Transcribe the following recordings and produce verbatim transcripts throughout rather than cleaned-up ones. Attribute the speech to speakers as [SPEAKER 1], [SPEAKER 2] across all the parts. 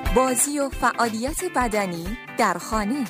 [SPEAKER 1] بازی و فعالیت بدنی در خانه.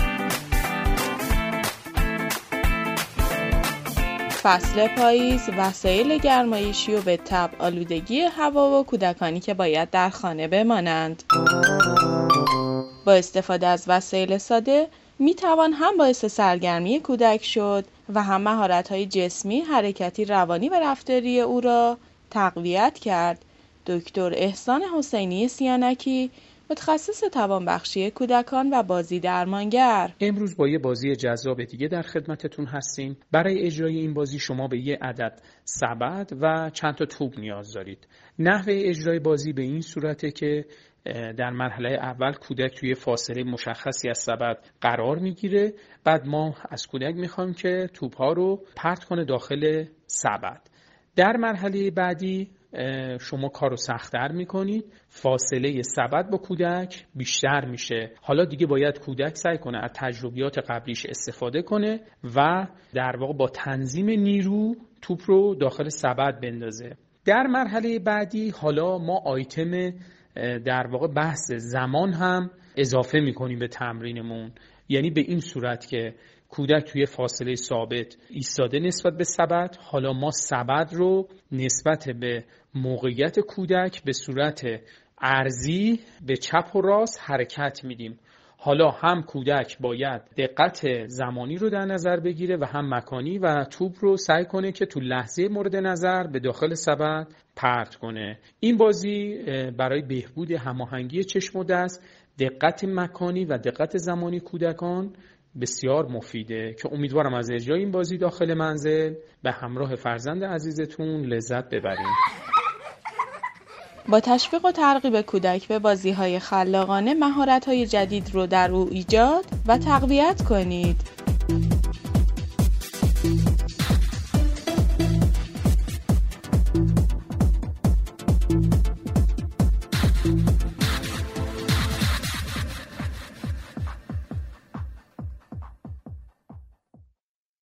[SPEAKER 2] فصل پاییز، وسایل گرمایشی و به تبع آلودگی هوا و کودکانی که باید در خانه بمانند. با استفاده از وسایل ساده می توان هم باعث سرگرمی کودک شد و هم مهارت‌های جسمی، حرکتی، روانی و رفتاری او را تقویت کرد. دکتر احسان حسینی سیانکی، متخصص توانبخشی کودکان و بازی درمانگر.
[SPEAKER 3] امروز با یه بازی جذاب دیگه در خدمتتون هستیم. برای اجرای این بازی شما به یه عدد سبد و چند تا توپ نیاز دارید. نحوه اجرای بازی به این صورته که در مرحله اول کودک توی فاصله مشخصی از سبد قرار میگیره. بعد ما از کودک میخوایم که توپ‌ها رو پرت کنه داخل سبد. در مرحله بعدی شما کارو سخت‌تر میکنید، فاصله سبد با کودک بیشتر میشه. حالا دیگه باید کودک سعی کنه از تجربیات قبلیش استفاده کنه و در واقع با تنظیم نیرو توپ رو داخل سبد بندازه. در مرحله بعدی حالا ما آیتم در واقع بحث زمان هم اضافه میکنیم به تمرینمون، یعنی به این صورت که کودک توی فاصله ثابت ایستاده نسبت به سبد، حالا ما سبد رو نسبت به موقعیت کودک به صورت عرضی به چپ و راست حرکت میدیم. حالا هم کودک باید دقت زمانی رو در نظر بگیره و هم مکانی و توپ رو سعی کنه که تو لحظه مورد نظر به داخل سبد پرت کنه. این بازی برای بهبود هماهنگی چشم و دست، دقت مکانی و دقت زمانی کودکان بسیار مفیده که امیدوارم از اجرای این بازی داخل منزل به همراه فرزند عزیزتون لذت ببرید.
[SPEAKER 2] با تشویق و ترغیب کودک به بازی‌های خلاقانه مهارت‌های جدید رو در او ایجاد و تقویت کنید.